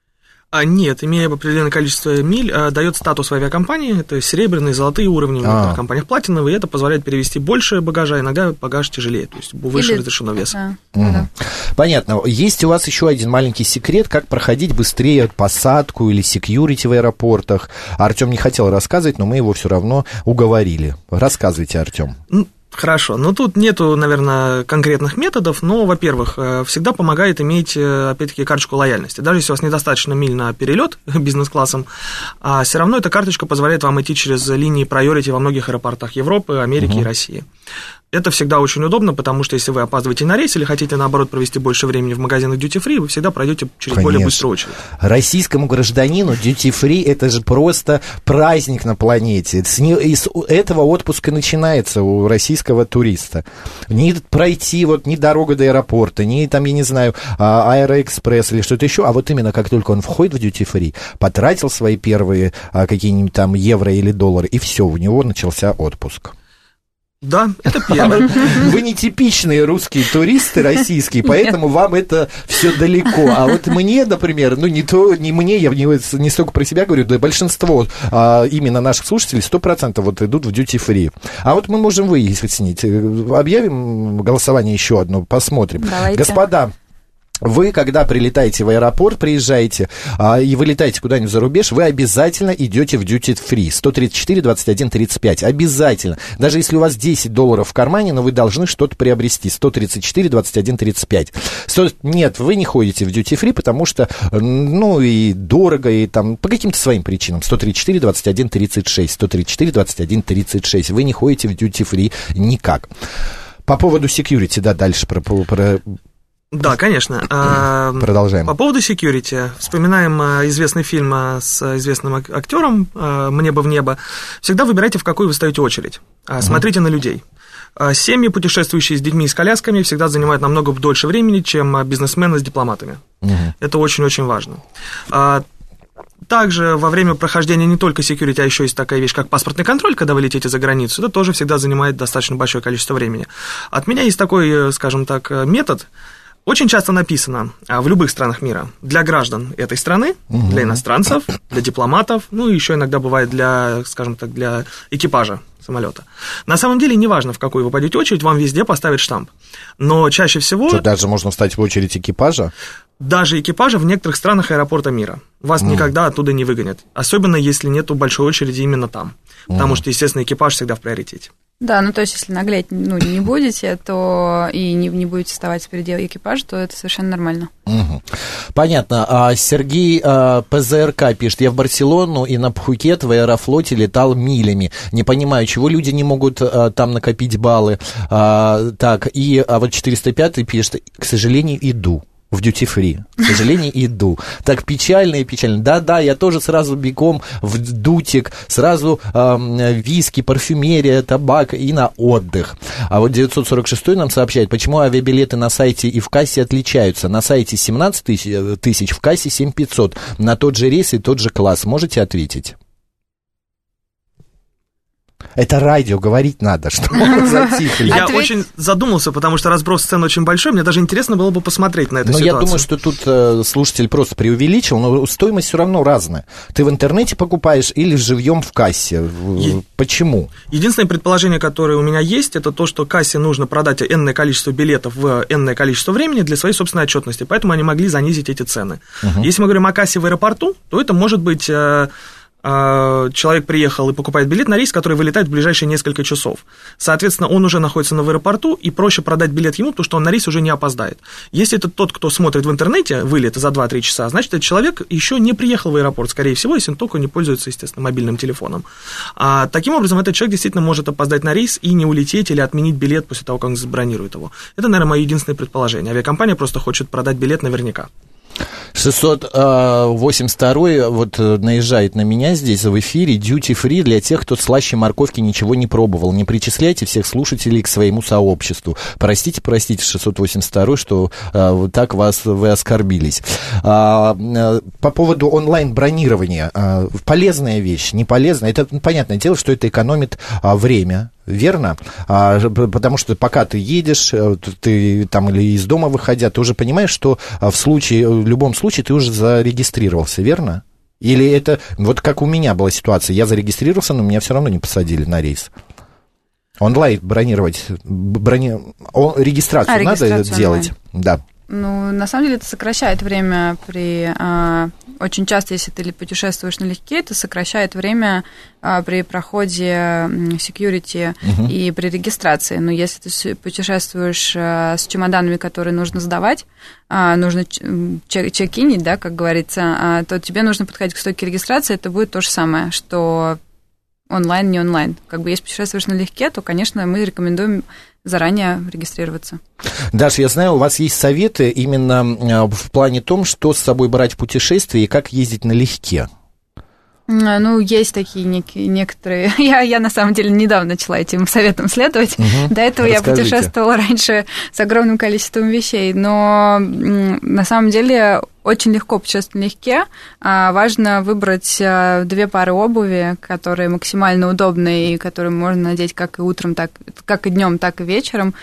А нет, имея определенное количество миль, дает статус в авиакомпании, это серебряные, золотые уровни, в некоторых компаниях платиновые, и это позволяет перевести больше багажа, иногда багаж тяжелее, то есть выше Или... разрешенного веса. Да. Угу. Да. Понятно. Есть у вас еще один маленький секрет, как проходить быстрее посадку или секьюрити в аэропортах. Артем не хотел рассказывать, но мы его все равно уговорили. Рассказывайте, Артем. Хорошо, ну тут нету, наверное, конкретных методов, но, во-первых, всегда помогает иметь, опять-таки, карточку лояльности. Даже если у вас недостаточно миль на перелет бизнес-классом, а все равно эта карточка позволяет вам идти через линии priority во многих аэропортах Европы, Америки угу. и России. Это всегда очень удобно, потому что если вы опаздываете на рейс или хотите, наоборот, провести больше времени в магазинах duty-free, вы всегда пройдете через Конечно. более быструю очередь. Российскому гражданину duty-free – это же просто праздник на планете. Из этого отпуска начинается у российского туриста. Не пройти, вот, ни дорога до аэропорта, ни, там, я не знаю, аэроэкспресс или что-то еще, а вот именно как только он входит в duty-free, потратил свои первые какие-нибудь там евро или доллары, и все, у него начался отпуск. Да, это первое. Вы не типичные русские туристы российские, поэтому вам это все далеко. А вот мне, например, ну не то, не мне, я не, не столько про себя говорю, да большинство а, именно наших слушателей сто процентов вот идут в duty-free. А вот мы можем выяснить, объявим голосование еще одно, посмотрим. Давайте. Господа, вы, когда прилетаете в аэропорт, приезжаете а, и вылетаете куда-нибудь за рубеж, вы обязательно идете в duty-free. сто тридцать четыре двадцать один тридцать пять. Обязательно. Даже если у вас десять долларов в кармане, но вы должны что-то приобрести. сто тридцать четыре двадцать один тридцать пять. сто... Нет, вы не ходите в duty-free, потому что, ну, и дорого, и там, по каким-то своим причинам. сто тридцать четыре двадцать один тридцать шесть. сто тридцать четыре двадцать один тридцать шесть. Вы не ходите в duty-free никак. По поводу security, да, дальше про... про... Да, конечно. Продолжаем. По поводу security. Вспоминаем известный фильм с известным актером «Мне бы в небо». Всегда выбирайте, в какую вы ставите очередь. Смотрите uh-huh. на людей. Семьи, путешествующие с детьми и с колясками, всегда занимают намного дольше времени, чем бизнесмены с дипломатами. Uh-huh. Это очень-очень важно. Также во время прохождения не только security, а еще есть такая вещь, как паспортный контроль, когда вы летите за границу, это тоже всегда занимает достаточно большое количество времени. От меня есть такой, скажем так, метод. Очень часто написано в любых странах мира для граждан этой страны, угу. для иностранцев, для дипломатов, ну и еще иногда бывает для, скажем так, для экипажа самолета. На самом деле, неважно, в какую вы пойдете очередь, вам везде поставят штамп. Но чаще всего... Что, даже можно встать в очередь экипажа? Даже экипажа в некоторых странах аэропорта мира. Вас mm. никогда оттуда не выгонят. Особенно, если нету большой очереди именно там. Потому mm. что, естественно, экипаж всегда в приоритете. Да, ну то есть, если наглеть ну, не будете, то и не, не будете вставать впереди экипажа, то это совершенно нормально. Угу. Понятно. А Сергей а, ПЗРК пишет: я в Барселону и на Пхукет в Аэрофлоте летал милями. Не понимаю, чего люди не могут а, там накопить баллы. А, так, и а вот четыреста пятый пишет: к сожалению, иду. В дьюти-фри. К сожалению, иду. Так печально и печально. Да-да, я тоже сразу бегом в дутик, сразу э, виски, парфюмерия, табак и на отдых. А вот девятьсот сорок шестой нам сообщает, почему авиабилеты на сайте и в кассе отличаются. На сайте семнадцать тысяч, в кассе семь тысяч пятьсот. На тот же рейс и тот же класс. Можете ответить? Это радио, говорить надо, что мы затихли. Я очень задумался, потому что разброс цен очень большой, мне даже интересно было бы посмотреть на эту ситуацию. Но я думаю, что тут э, слушатель просто преувеличил, но стоимость все равно разная. Ты в интернете покупаешь или живьем в кассе? Е... Почему? Единственное предположение, которое у меня есть, это то, что кассе нужно продать энное количество билетов в энное количество времени для своей собственной отчетности, поэтому они могли занизить эти цены. Угу. Если мы говорим о кассе в аэропорту, то это может быть... Э, человек приехал и покупает билет на рейс, который вылетает в ближайшие несколько часов. Соответственно, он уже находится в аэропорту, и проще продать билет ему, потому что он на рейс уже не опоздает. Если это тот, кто смотрит в интернете вылет за два-три часа, значит, этот человек еще не приехал в аэропорт, скорее всего, если он только не пользуется, естественно, мобильным телефоном. А таким образом, этот человек действительно может опоздать на рейс и не улететь или отменить билет после того, как он забронирует его. Это, наверное, мое единственное предположение. Авиакомпания просто хочет продать билет наверняка. шестьсот восемьдесят второй вот наезжает на меня здесь в эфире. Duty-free для тех, кто слаще морковки ничего не пробовал. Не причисляйте всех слушателей к своему сообществу. Простите, простите, шестьсот восемьдесят второй, что а, вот так вас вы оскорбились. А, по поводу онлайн-бронирования. А, полезная вещь, не полезная. Это понятное дело, что это экономит а, время. Верно? А, потому что пока ты едешь, ты там или из дома выходя, ты уже понимаешь, что в случае, в любом случае ты уже зарегистрировался, верно? Или это, вот как у меня была ситуация, я зарегистрировался, но меня все равно не посадили на рейс. Онлайн бронировать, брони... О, регистрацию, а, надо регистрацию делать? Онлайн. Да. Ну, на самом деле, это сокращает время при... А, очень часто, если ты путешествуешь налегке, это сокращает время а, при проходе security угу. и при регистрации. Но если ты путешествуешь а, с чемоданами, которые нужно сдавать, а, нужно чек- чекинить, да, как говорится, а, то тебе нужно подходить к стойке регистрации, это будет то же самое, что онлайн, не онлайн. Как бы если путешествуешь налегке, то, конечно, мы рекомендуем заранее регистрироваться. Даш, я знаю, у вас есть советы именно в плане том, что с собой брать в путешествие и как ездить налегке. Ну, есть такие некие, некоторые... Я, я, на самом деле, недавно начала этим советам следовать. Угу. До этого Расскажите. Я путешествовала раньше с огромным количеством вещей, но на самом деле очень легко путешествовать налегке. Важно выбрать две пары обуви, которые максимально удобные и которые можно надеть как и утром, так, как и днем, так и вечером.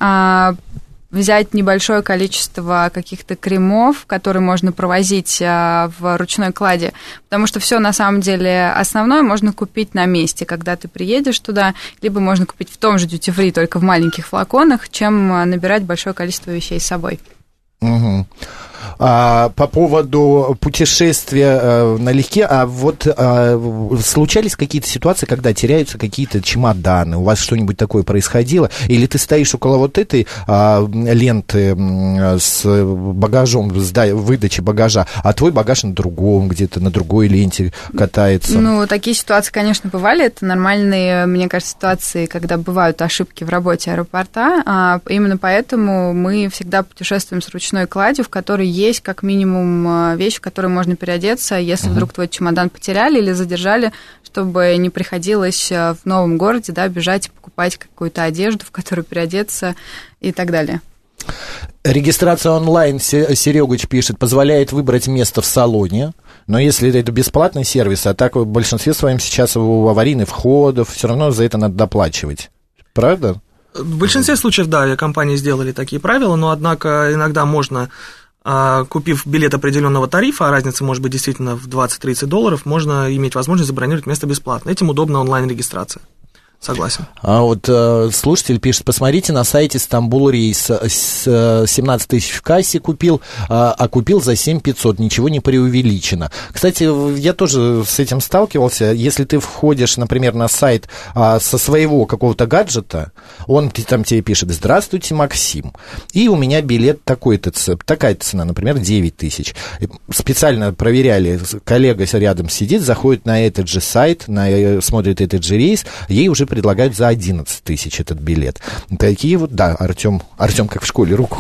Взять небольшое количество каких-то кремов, которые можно провозить в ручной кладе, потому что все на самом деле основное можно купить на месте, когда ты приедешь туда, либо можно купить в том же duty-free, только в маленьких флаконах, чем набирать большое количество вещей с собой. Угу. А, по поводу путешествия а, налегке, а вот а, случались какие-то ситуации, когда теряются какие-то чемоданы? У вас что-нибудь такое происходило? Или ты стоишь около вот этой а, ленты с багажом, с да, выдачей багажа, а твой багаж на другом, где-то на другой ленте катается? Ну, такие ситуации, конечно, бывали. Это нормальные, мне кажется, ситуации, когда бывают ошибки в работе аэропорта. А, именно поэтому мы всегда путешествуем с ручной кладью, в которой есть как минимум вещи, в которые можно переодеться, если uh-huh. вдруг твой чемодан потеряли или задержали, чтобы не приходилось в новом городе, да, бежать и покупать какую-то одежду, в которую переодеться и так далее. Регистрация онлайн, Серёгач пишет, позволяет выбрать место в салоне, но если это бесплатный сервис, а так в большинстве своем сейчас у аварийных входов, все равно за это надо доплачивать. Правда? В большинстве случаев, да, авиакомпании сделали такие правила, но, однако, иногда можно, купив билет определенного тарифа, а разница может быть действительно в двадцать-тридцать долларов, можно иметь возможность забронировать место бесплатно. Этим удобна онлайн-регистрация. Согласен. А вот э, слушатель пишет, посмотрите на сайте Стамбул рейс, с семнадцать тысяч в кассе купил, а, а купил за семь тысяч пятьсот, ничего не преувеличено. Кстати, я тоже с этим сталкивался, если ты входишь, например, на сайт а, со своего какого-то гаджета, он там тебе пишет: здравствуйте, Максим, и у меня билет такой-то, такая-то цена, например, девять тысяч. Специально проверяли, коллега рядом сидит, заходит на этот же сайт, на, смотрит этот же рейс, ей уже предлагают за одиннадцать тысяч этот билет. Такие вот, да, Артем, Артем как в школе, руку.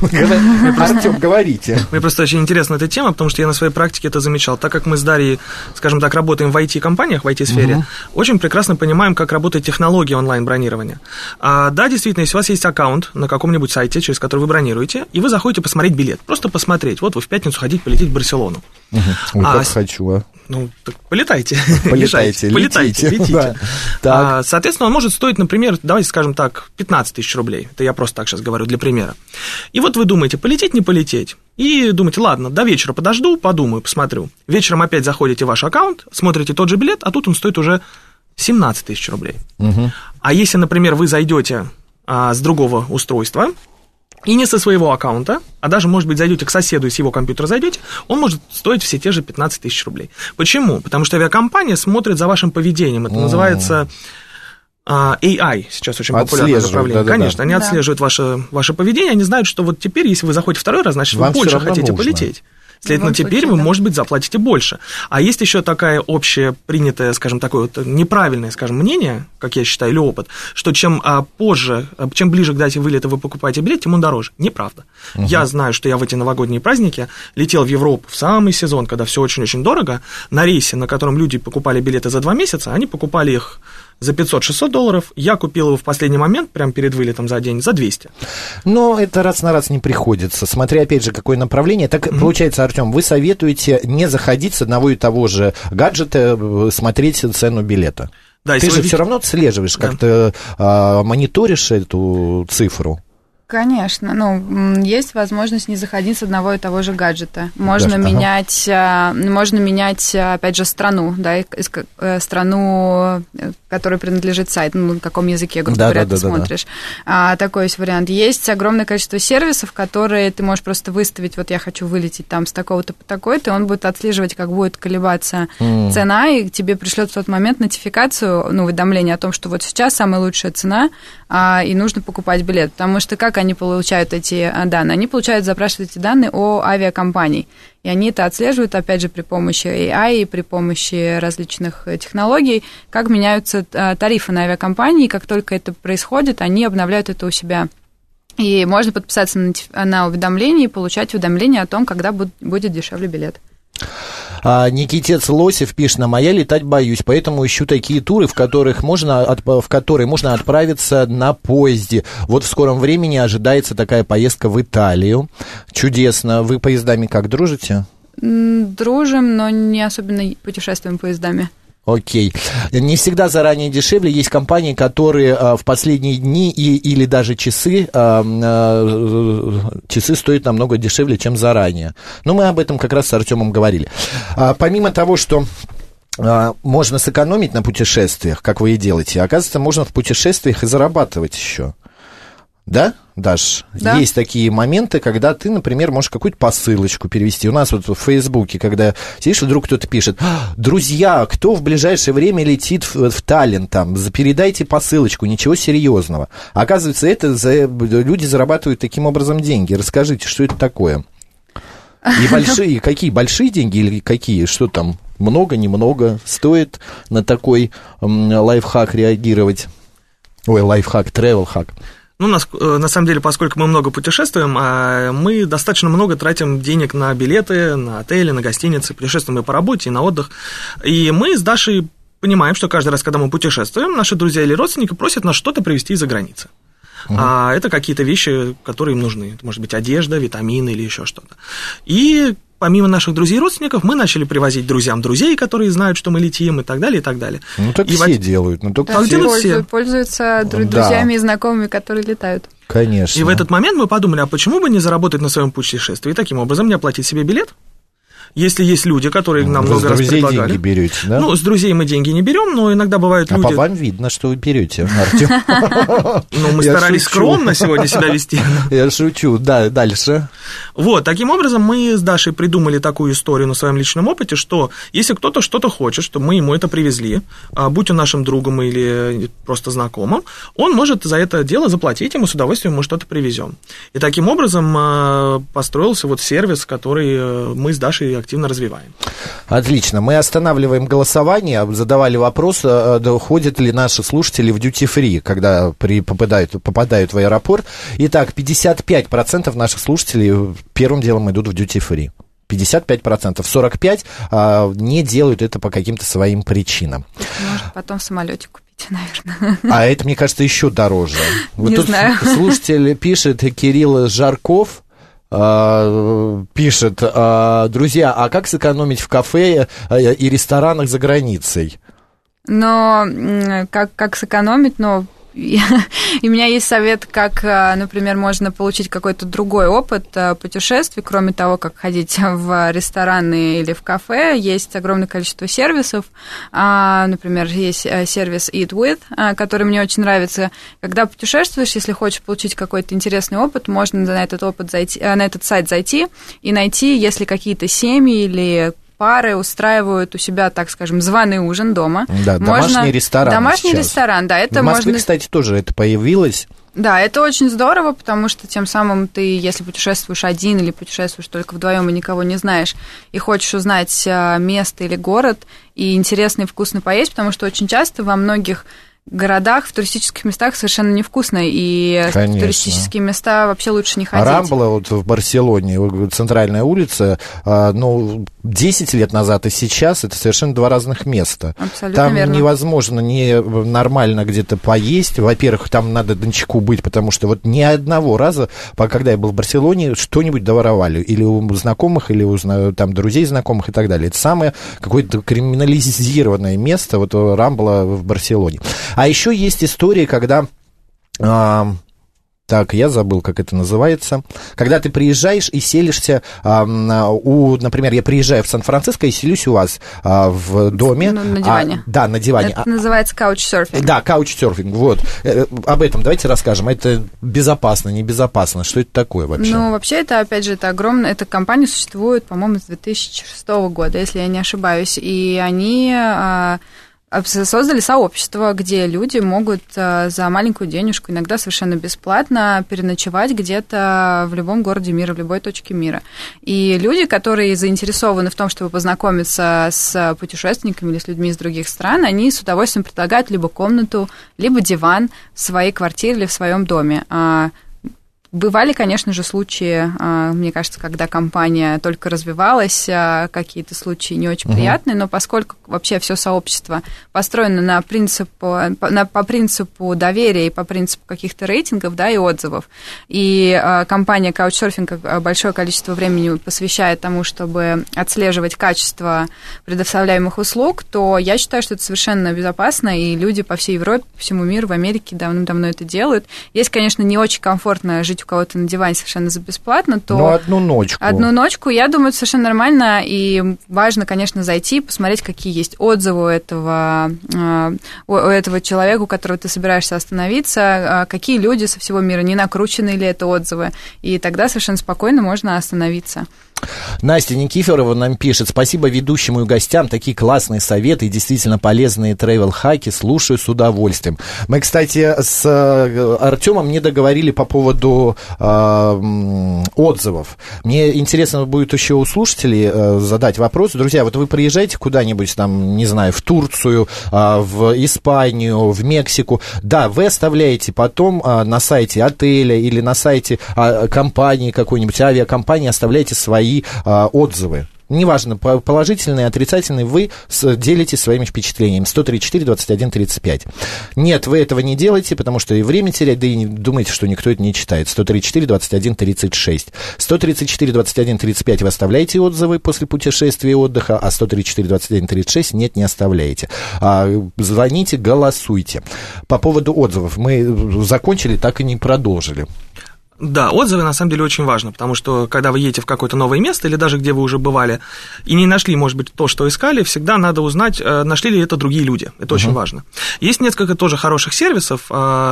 Артем, говорите. Мне просто очень интересна эта тема, потому что я на своей практике это замечал. Так как мы с Дарьей, скажем так, работаем в ай ти-компаниях, в ай ти-сфере, очень прекрасно понимаем, как работает технология онлайн-бронирования. А, да, действительно, если у вас есть аккаунт на каком-нибудь сайте, через который вы бронируете, и вы заходите посмотреть билет, просто посмотреть. Вот вы в пятницу хотите полететь в Барселону. Ой, как хочу, а. Ну, так полетайте. Полетайте, полетайте, летите. Да. А, соответственно, он может стоить, например, давайте скажем так, пятнадцать тысяч рублей. Это я просто так сейчас говорю для примера. И вот вы думаете, полететь, не полететь. И думаете, ладно, до вечера подожду, подумаю, посмотрю. Вечером опять заходите в ваш аккаунт, смотрите тот же билет, а тут он стоит уже семнадцать тысяч рублей. Угу. А если, например, вы зайдете а, с другого устройства, и не со своего аккаунта, а даже, может быть, зайдете к соседу и с его компьютера зайдете, он может стоить все те же пятнадцать тысяч рублей. Почему? Потому что авиакомпания смотрит за вашим поведением. Это Mm-hmm. называется uh, эй ай, сейчас очень популярное направление. Да-да-да. Конечно, они да. отслеживают ваше, ваше поведение, они знают, что вот теперь, если вы заходите второй раз, значит, вам вы больше хотите нужно. полететь. Следовательно, теперь случае, вы, да. может быть, заплатите больше. А есть еще такая общепринятая, скажем, такое вот неправильное, скажем, мнение, как я считаю, или опыт, что чем а, позже, чем ближе к дате вылета вы покупаете билет, тем он дороже. Неправда. Угу. Я знаю, что я в эти новогодние праздники летел в Европу в самый сезон, когда все очень-очень дорого, на рейсе, на котором люди покупали билеты за два месяца, они покупали их за пятьсот-шестьсот долларов, я купил его в последний момент, прямо перед вылетом за день, за двести. Но это раз на раз не приходится, смотря, опять же, какое направление. Так, mm-hmm. получается, Артем, вы советуете не заходить с одного и того же гаджета, смотреть цену билета. Да, Ты же вы... все равно отслеживаешь, да. как-то а, мониторишь эту цифру. Конечно, ну, есть возможность не заходить с одного и того же гаджета. Можно Даже, менять, ага. можно менять, опять же, страну, да, страну, которой принадлежит сайт, ну, на каком языке, грубо да, говоря, да, ты да, смотришь. Да. А, такой есть вариант. Есть огромное количество сервисов, которые ты можешь просто выставить, вот я хочу вылететь там с такого-то по такой-то, и он будет отслеживать, как будет колебаться mm. цена, и тебе пришлет в тот момент нотификацию, ну, уведомление о том, что вот сейчас самая лучшая цена, а, и нужно покупать билет. Потому что как они получают эти данные? Они получают, запрашивают эти данные о авиакомпании. И они это отслеживают, опять же, при помощи эй ай, при помощи различных технологий, как меняются тарифы на авиакомпании. И как только это происходит, они обновляют это у себя. И можно подписаться на уведомление и получать уведомление о том, когда будет дешевле билет. А, Никитец Лосев пишет нам: а я летать боюсь, поэтому ищу такие туры, в которых можно, в которые можно отправиться на поезде. Вот в скором времени ожидается такая поездка в Италию. Чудесно. Вы поездами как, дружите? Дружим, но не особенно путешествуем поездами. Окей. Не всегда заранее дешевле. Есть компании, которые а, в последние дни и, или даже часы, а, а, часы стоят намного дешевле, чем заранее. Но мы об этом как раз с Артемом говорили. А, помимо того, что а, можно сэкономить на путешествиях, как вы и делаете, оказывается, можно в путешествиях и зарабатывать еще. Да, Даш? Да. Есть такие моменты, когда ты, например, можешь какую-то посылочку перевести. У нас вот в Фейсбуке, когда сидишь, вдруг кто-то пишет: друзья, кто в ближайшее время летит в, в Таллин, там, передайте посылочку, ничего серьезного. Оказывается, это за, люди зарабатывают таким образом деньги. Расскажите, что это такое? И большие, какие, большие деньги или какие? Что там, много, немного стоит на такой м, лайфхак реагировать? Ой, лайфхак, тревел-хак. Ну, нас, на самом деле, поскольку мы много путешествуем, мы достаточно много тратим денег на билеты, на отели, на гостиницы, путешествуем и по работе, и на отдых. И мы с Дашей понимаем, что каждый раз, когда мы путешествуем, наши друзья или родственники просят нас что-то привезти из-за границы. Uh-huh. А это какие-то вещи, которые им нужны. Это может быть одежда, витамины или еще что-то. И помимо наших друзей и родственников, мы начали привозить друзьям друзей, которые знают, что мы летим, и так далее, и так далее. Ну, так и все в... делают. Ну, только да, все делают все. Пользуются друзьями да. и знакомыми, которые летают. Конечно. И в этот момент мы подумали, а почему бы не заработать на своем путешествии и таким образом не оплатить себе билет? Если есть люди, которые нам вы много раз предлагали. С друзей деньги берете, да? Ну, с друзей мы деньги не берем, но иногда бывают люди... А по вам видно, что вы берете, Артем. Ну, мы старались скромно сегодня себя вести. Я шучу, да, дальше. Вот, таким образом, мы с Дашей придумали такую историю на своем личном опыте, что если кто-то что-то хочет, чтобы мы ему это привезли, будь он нашим другом или просто знакомым, он может за это дело заплатить, и мы с удовольствием ему что-то привезем. И таким образом построился вот сервис, который мы с Дашей активно развиваем. Отлично. Мы останавливаем голосование. Задавали вопрос, ходят ли наши слушатели в дьюти-фри, когда при, попадают, попадают в аэропорт. Итак, пятьдесят пять процентов наших слушателей первым делом идут в дьюти-фри. пятьдесят пять процентов. сорок пять процентов а, не делают это по каким-то своим причинам. Может, потом в самолете купить, наверное. А это, мне кажется, еще дороже. Вот не тут знаю. Слушатель пишет, Кирилл Жарков, пишет, друзья, а как сэкономить в кафе и ресторанах за границей? Но как, как сэкономить, но... И у меня есть совет, как, например, можно получить какой-то другой опыт путешествий, кроме того, как ходить в рестораны или в кафе. Есть огромное количество сервисов. Например, есть сервис Eat With, который мне очень нравится. Когда путешествуешь, если хочешь получить какой-то интересный опыт, можно на этот, опыт зайти, на этот сайт зайти и найти, если какие-то семьи или пары устраивают у себя, так скажем, званый ужин дома. Да, можно... домашний ресторан. Домашний сейчас. ресторан, да. Это в Москве, можно... кстати, тоже это появилось. Да, это очень здорово, потому что тем самым ты, если путешествуешь один или путешествуешь только вдвоем и никого не знаешь, и хочешь узнать место или город, и интересно и вкусно поесть, потому что очень часто во многих городах, в туристических местах совершенно невкусно, и Конечно. В туристические места вообще лучше не ходить. А Рамбла вот в Барселоне, центральная улица, ну, десять лет назад и сейчас это совершенно два разных места. Абсолютно там верно. Невозможно не нормально где-то поесть. Во-первых, там надо дончаку быть, потому что вот ни одного раза, когда я был в Барселоне, что-нибудь доворовали. Или у знакомых, или у там, друзей знакомых и так далее. Это самое какое-то криминализированное место, вот Рамбла в Барселоне. А еще есть история, когда... А, так, я забыл, как это называется. Когда ты приезжаешь и селишься а, у... Например, я приезжаю в Сан-Франциско и селюсь у вас а, в доме. На, на диване. А, да, на диване. Это называется каучсерфинг. Да, каучсерфинг, вот. Об этом давайте расскажем. Это безопасно, небезопасно. Что это такое вообще? Ну, вообще, это, опять же, это огромная... Эта компания существует, по-моему, с две тысячи шестого года, если я не ошибаюсь. И они... создали сообщество, где люди могут за маленькую денежку, иногда совершенно бесплатно, переночевать где-то в любом городе мира, в любой точке мира. И люди, которые заинтересованы в том, чтобы познакомиться с путешественниками или с людьми из других стран, они с удовольствием предлагают либо комнату, либо диван в своей квартире или в своем доме. Бывали, конечно же, случаи, мне кажется, когда компания только развивалась, какие-то случаи не очень uh-huh. приятные, но поскольку вообще все сообщество построено на принципу, на, по принципу доверия и по принципу каких-то рейтингов, да, и отзывов, и компания Couchsurfing большое количество времени посвящает тому, чтобы отслеживать качество предоставляемых услуг, то я считаю, что это совершенно безопасно, и люди по всей Европе, по всему миру, в Америке давным-давно это делают. Есть, конечно, не очень комфортно жить у кого-то на диване совершенно за бесплатно, то... Ну, одну ночку. Одну ночку, я думаю, это совершенно нормально, и важно, конечно, зайти, посмотреть, какие есть отзывы у этого, у этого человека, у которого ты собираешься остановиться, какие люди со всего мира, не накручены ли это отзывы, и тогда совершенно спокойно можно остановиться. Настя Никифорова нам пишет: спасибо ведущему и гостям, такие классные советы и действительно полезные тревел-хаки, слушаю с удовольствием. Мы, кстати, с Артемом не договорили по поводу э, отзывов. Мне интересно будет еще у слушателей э, задать вопрос. Друзья, вот вы приезжаете куда-нибудь там, не знаю, в Турцию, э, в Испанию, в Мексику, да, вы оставляете потом э, на сайте отеля или на сайте э, компании какой-нибудь, авиакомпании, оставляете свои а, отзывы. Неважно, положительные, отрицательные, вы делитесь своими впечатлениями. сто тридцать четыре двадцать один тридцать пять. Нет, вы этого не делаете, потому что и время терять, да и не думаете, что никто это не читает. сто тридцать четыре двадцать один тридцать шесть. сто тридцать четыре двадцать один тридцать пять вы оставляете отзывы после путешествия и отдыха, а сто тридцать четыре двадцать один тридцать шесть нет, не оставляете. А, звоните, голосуйте. По поводу отзывов мы закончили, так и не продолжили. Да, отзывы на самом деле очень важно, потому что когда вы едете в какое-то новое место или даже где вы уже бывали и не нашли, может быть, то, что искали, всегда надо узнать, нашли ли это другие люди. Это uh-huh. очень важно. Есть несколько тоже хороших сервисов,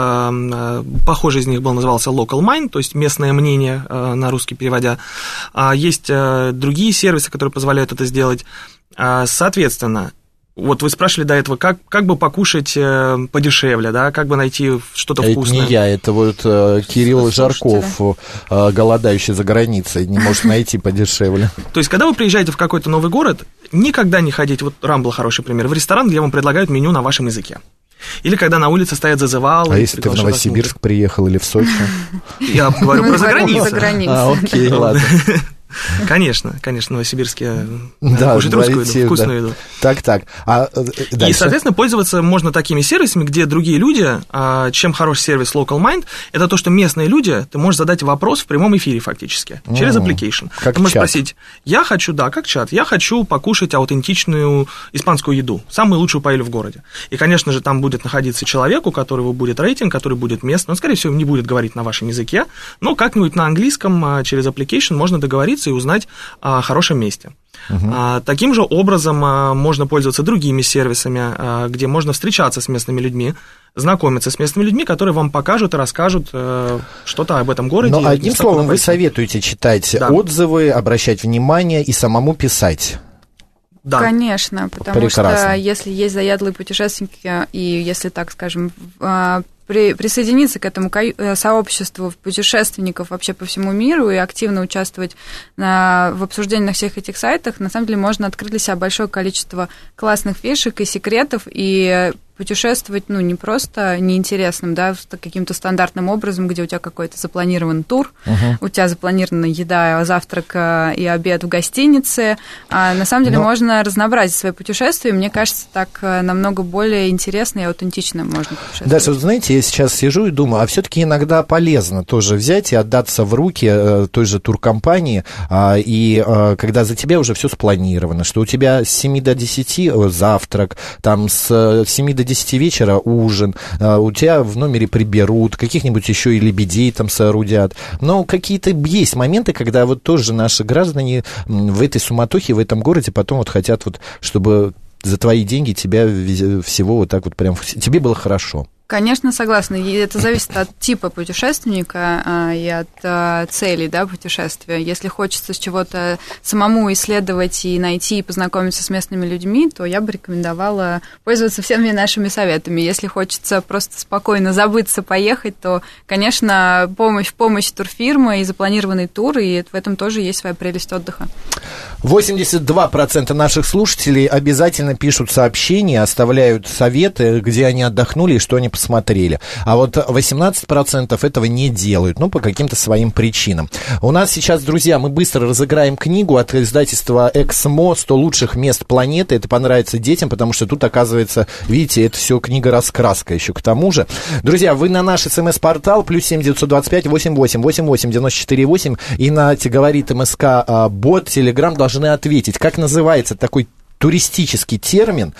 похожий из них был, назывался Local Mind, то есть местное мнение на русский переводя. Есть другие сервисы, которые позволяют это сделать. Соответственно, вот вы спрашивали до этого, как, как бы покушать э, подешевле, да, как бы найти что-то это вкусное. Это не я, это вот э, Кирилл Жарков, э, голодающий за границей, не может найти подешевле. То есть, когда вы приезжаете в какой-то новый город, никогда не ходите, вот Рамбл хороший пример, в ресторан, где вам предлагают меню на вашем языке. Или когда на улице стоят зазывалы. А если ты в Новосибирск приехал или в Сочи? Я говорю про заграницу. А, окей, ладно. Конечно, конечно, в Новосибирске да, кушать русскую еду, вкусную еду. Так, так. А, и, соответственно, пользоваться можно такими сервисами, где другие люди, чем хороший сервис Local Mind, это то, что местные люди, ты можешь задать вопрос в прямом эфире фактически, через application. Как ты можешь чат. спросить, я хочу, да, как чат, я хочу покушать аутентичную испанскую еду, самую лучшую паэлью в городе. И, конечно же, там будет находиться человек, у которого будет рейтинг, который будет местный, он, скорее всего, не будет говорить на вашем языке, но как-нибудь на английском через application можно договориться и узнать о хорошем месте. Uh-huh. Таким же образом можно пользоваться другими сервисами, где можно встречаться с местными людьми, знакомиться с местными людьми, которые вам покажут и расскажут что-то об этом городе. Но одним словом, вы советуете читать да. отзывы, обращать внимание и самому писать. Да. Конечно, потому Прекрасно. Что если есть заядлые путешественники, и если, так скажем, при, присоединиться к этому сообществу путешественников вообще по всему миру и активно участвовать на, в обсуждении на всех этих сайтах, на самом деле можно открыть для себя большое количество классных фишек и секретов, и путешествовать, ну, не просто неинтересным, да, каким-то стандартным образом, где у тебя какой-то запланирован тур, uh-huh. у тебя запланирована еда, завтрак и обед в гостинице. А на самом деле Но... можно разнообразить свои путешествия. Мне кажется, так намного более интересно и аутентично можно путешествовать. Даша, знаете, я сейчас сижу и думаю, а все-таки иногда полезно тоже взять и отдаться в руки той же туркомпании, и когда за тебя уже все спланировано, что у тебя с семи до десяти завтрак, там с семи до десяти вечера ужин, у тебя в номере приберут, каких-нибудь еще и лебедей там соорудят. Но какие-то есть моменты, когда вот тоже наши граждане в этой суматохе, в этом городе потом вот хотят вот, чтобы за твои деньги тебя всего вот так вот прям, тебе было хорошо. Конечно, согласна. И это зависит от типа путешественника а, и от а, целей, да, путешествия. Если хочется с чего-то самому исследовать и найти, и познакомиться с местными людьми, то я бы рекомендовала пользоваться всеми нашими советами. Если хочется просто спокойно забыться, поехать, то, конечно, помощь, помощь турфирмы и запланированный тур, и в этом тоже есть своя прелесть отдыха. восемьдесят два процента наших слушателей обязательно пишут сообщения, оставляют советы, где они отдохнули и что они посмотрели. А вот восемнадцать процентов этого не делают, ну, по каким-то своим причинам. У нас сейчас, друзья, мы быстро разыграем книгу от издательства «Эксмо» «сто лучших мест планеты». Это понравится детям, потому что тут, оказывается, видите, это все книга-раскраска еще к тому же. Друзья, вы на наш смс-портал плюс семь девятьсот двадцать пять восемьдесят восемь восемьдесят восемь девяносто четыре восемь и на «Говорит МСК» бот, Телеграм должны ответить, как называется такой туристический термин.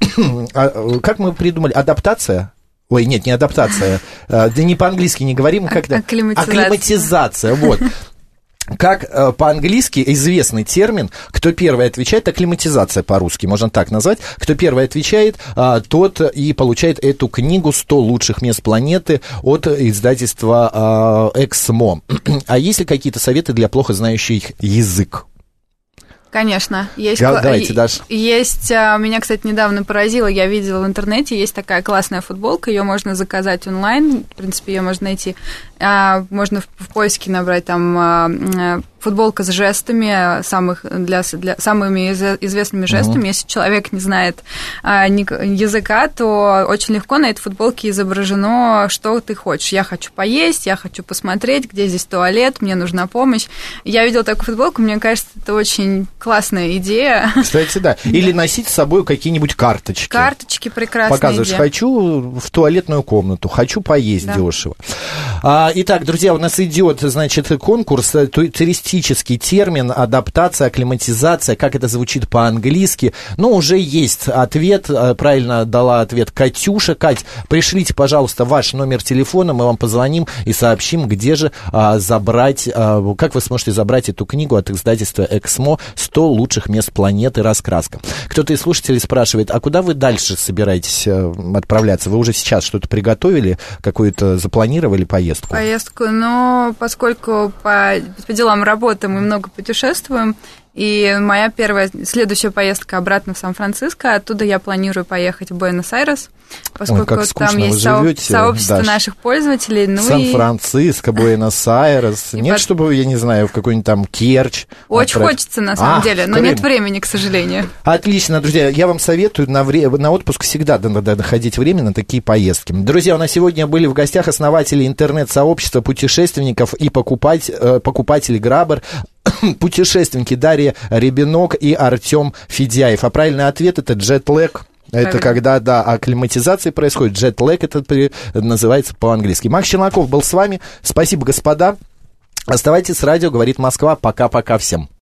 Как мы придумали? Адаптация? Ой, нет, не адаптация. Да не по-английски не говорим. Как-то... Акклиматизация. Акклиматизация, вот. Как э, по-английски известный термин, кто первый отвечает, акклиматизация по-русски, можно так назвать, кто первый отвечает, э, тот и получает эту книгу «сто лучших мест планеты» от издательства э, «Эксмо». А есть ли какие-то советы для плохо знающих язык? Конечно. Есть, да, давайте, Даша. Есть, меня, кстати, недавно поразило, я видела в интернете, есть такая классная футболка, ее можно заказать онлайн, в принципе, ее можно найти, можно в поиске набрать там футболка с жестами, самых, для, для, самыми известными жестами. Uh-huh. Если человек не знает а, языка, то очень легко на этой футболке изображено, что ты хочешь. Я хочу поесть, я хочу посмотреть, где здесь туалет, мне нужна помощь. Я видела такую футболку, мне кажется, это очень классная идея. Кстати, да. Или носить с собой какие-нибудь карточки. Карточки прекрасные. Показываешь, идея. Хочу в туалетную комнату, хочу поесть да. дешево. А, итак, друзья, у нас идет, значит, конкурс туристический лингвистический термин адаптация, акклиматизация, как это звучит по-английски. Но уже есть ответ, правильно дала ответ Катюша. Кать, пришлите, пожалуйста, ваш номер телефона, мы вам позвоним и сообщим, где же а, забрать, а, как вы сможете забрать эту книгу от издательства «Эксмо» «сто лучших мест планеты. Раскраска». Кто-то из слушателей спрашивает, а куда вы дальше собираетесь отправляться? Вы уже сейчас что-то приготовили, какую-то запланировали поездку? Поездку, но поскольку по, по делам работы мы много путешествуем, и моя первая, следующая поездка обратно в Сан-Франциско, оттуда я планирую поехать в Буэнос-Айрес, поскольку Ой, там есть живете, сообщество Даш. наших пользователей. Ну Сан-Франциско, и... Буэнос-Айрес. Нет, под... чтобы, я не знаю, в какой-нибудь там Керчь. Очень отправить. Хочется, на самом а, деле, но Крым. Нет времени, к сожалению. Отлично, друзья, я вам советую на, вре... на отпуск всегда надо находить время на такие поездки. Друзья, у нас сегодня были в гостях основатели интернет-сообщества путешественников и покупать... покупателей Грабер, путешественники Дарья Рябинок и Артем Федяев. А правильный ответ — это джетлэг. Это когда, да, акклиматизация происходит. Джетлэг это называется по-английски. Макс Челноков был с вами. Спасибо, господа. Оставайтесь с радио «Говорит Москва». Пока-пока всем.